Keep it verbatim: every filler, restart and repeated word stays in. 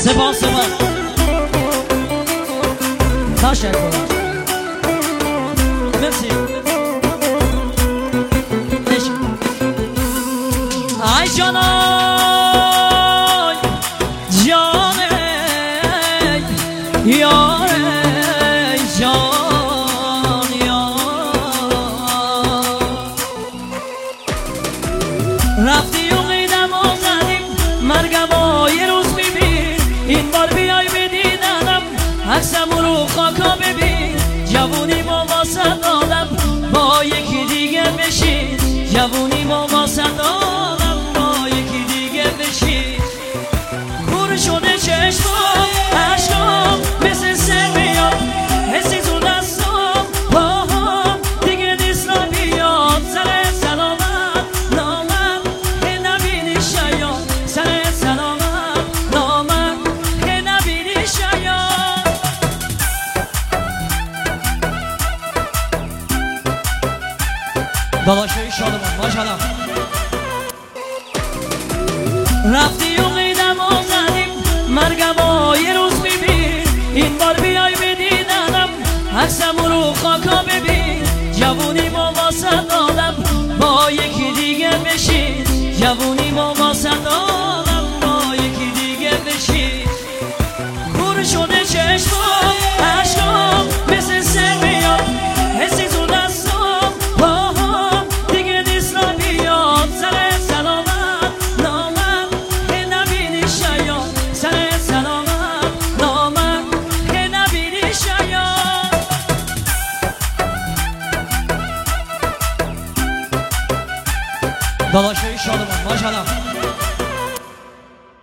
سپاس سپاس تشکر مرسی ای جانای جانه یاره جان یار رفتی و قیدم و زدیم مرگم و یه روز میبین این بار بیای بدیدنم عکسم رو خاکا ببین جوونی ما واسه دادم با یکی دیگه بشین جوونی ما